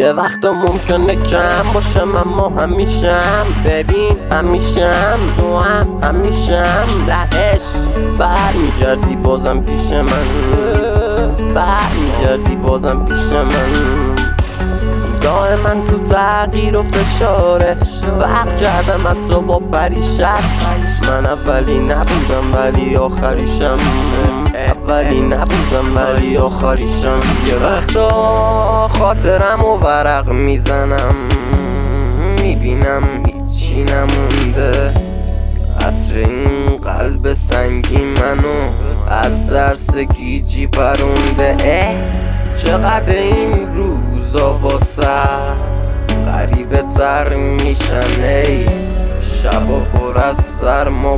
یه وقتا ممکنه کم باشم اما همیشم، ببین همیشم تو همیشم زهش برمیگردی بازم پیش من، برمیگردی بازم پیش من. دائما تو تغییر و فشاره، فرق کردم حتی با پریشت. من اولی نبودم ولی آخریشم، اولی نبودم ولی آخریشم. یه وقتا خاطرم و ورق میزنم، میبینم هیچی نمونده. عطر این قلب سنگین منو از درس گیجی پرونده. چقدر این روزا واسه غریبه تر میشن، ای شبا پر از سرما و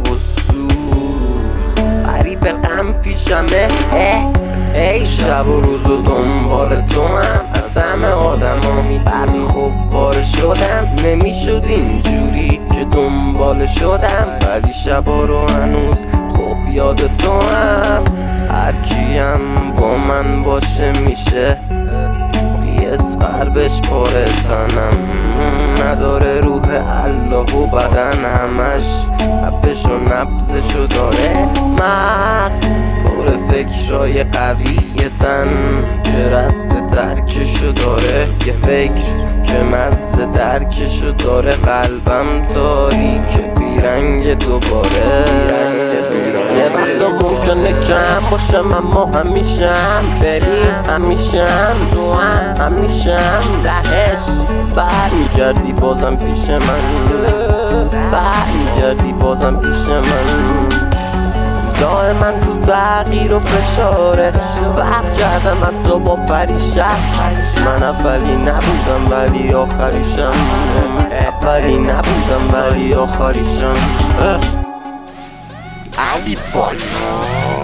سوز، غریبه غم پیشمه. ای شب و روز و دنبال تو هم، از همه آدم ها میدونی خب باره شدم. نمیشد اینجوری که دنبال شدم، ولی شبا رو هنوز خوب یاد تو هم. هرکیم با من باشه میشه یه قلبش پاره تنم، نداره روح الله و بدن همش حبش و نبزشو داره. مغز پر فکرای قوی تن که رد درکشو داره، یه فکر که مزه درکشو داره. قلبم تاریک بیرنگ دوباره. یه وقتا ممکنه کم باشم اما همیشم، ببین همیشم تو همیشم زهش برمیگردی بازم پیش من، برمیگردی بازم پیش من. دائما تو تغییر و فشاره، فرق کردم حتی با پریشت. من اولی نبودم ولی آخریشم، اولی نبودم ولی آخریشم. علی بالا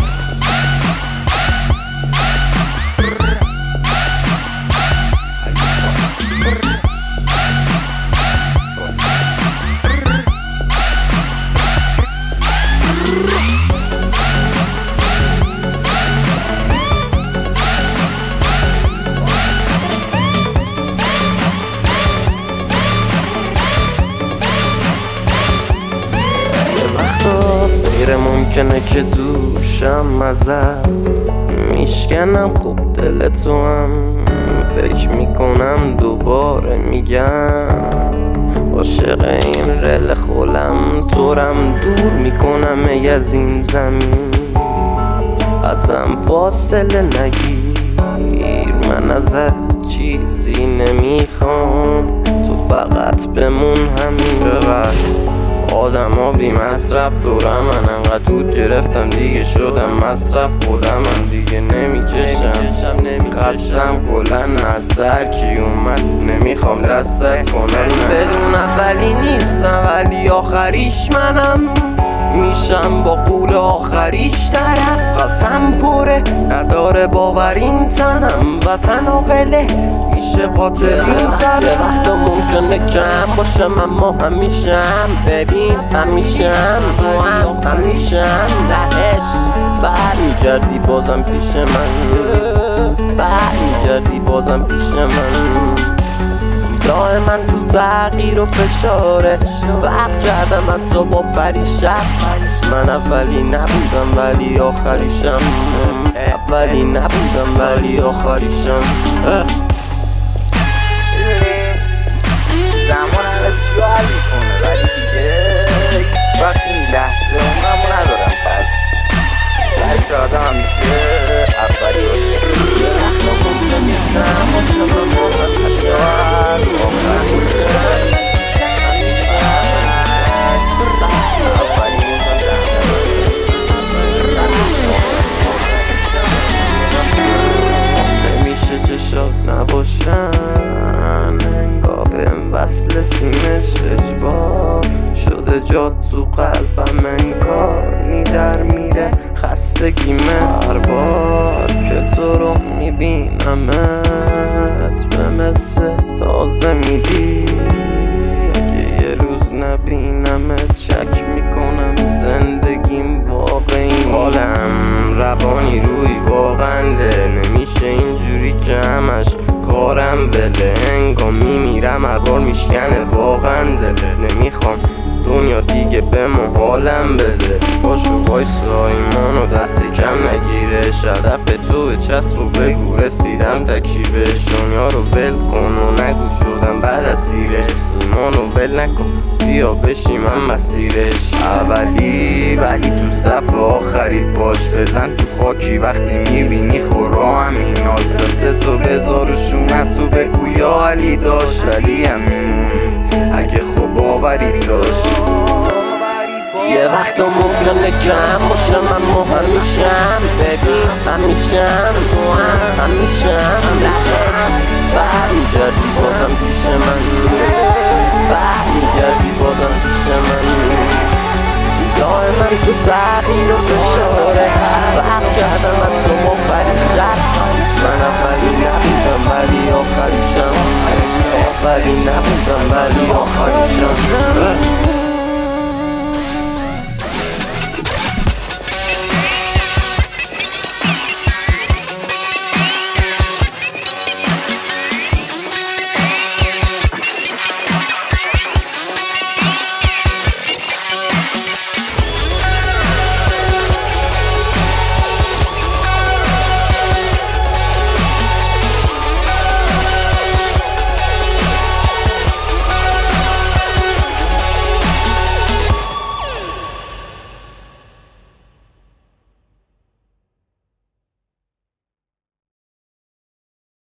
غیر ممکنه که دوشم ازت میشکنم. خوب دل تو هم فکر میکنم دوباره میگم، عاشق این رل خولم تورم دور میکنم ای از این زمین. ازم فاصله نگیر، من ازت چیزی نمیخوام، تو فقط بمون همین. ببر آدم ها بی مصرف دورم، من انقدر دود گرفتم دیگه شدم مصرف. خودم من دیگه نمیکشم، خستم کلن از سر کی اومد نمیخوام دست کنم. بدون اولی نیستم ولی آخریش منم، میشم با قول آخریش طرف. قسم پره نداره باور این تنم، وطن و قله میشه قاتل این زنم. یه وقتا ممکنه کم باشم اما همیشم، ببین همیشم تو همیشم زهش برمیگردی بازم پیش من، برمیگردی بازم پیش من. دائما تو تغییر و فشاره، فرق کردم حتی با پریشت. من اولی نبودم ولی آخریشم، اولی نبودم ولی آخریشم. زمان همه چی حل میکنه ولی دیگه هیچ وقت این لحظه اونمو ندارم. پس سعی که آدم همیشه اولی باشه. وقتا ممکنه کم باشم اما نمیشه چشات نباشن، انگار بهم وصل سینش اجبار شده. جات تو قلبم انگار در میره خستگیمه. هر بار که تو رو میبینمت به مثل تازه میدی، اگه یه روز نبینمت شک میکنم زندگیم واقعی. حالم روانی روی واقعا نمیشه اینجوری که همش کارم بله. میرم هر بار میشکنه واقعا دلت. نمیخوام دنیا دیگه به ما حالم بده. باشو وایسا ایمانو دستی کم نگیره. هدف تو چسب و بگو رسیدم تکیبش. دنیا رو ول کن و نگو شدم بعد اسیرش. ایمانو ول نکن بیا بشی من مسیرش. اولی ولی تو صف آخری باش. بزن تو خاکی وقتی میبینی خورا همین آساس تو بذار و شونت تو بگو یا علی داشت. ولی همین اگه خوب باوری داشت. یه وقتا ممکنه کم باشم اما همیشم ببین همیشم تو هم همیشم برمیگردی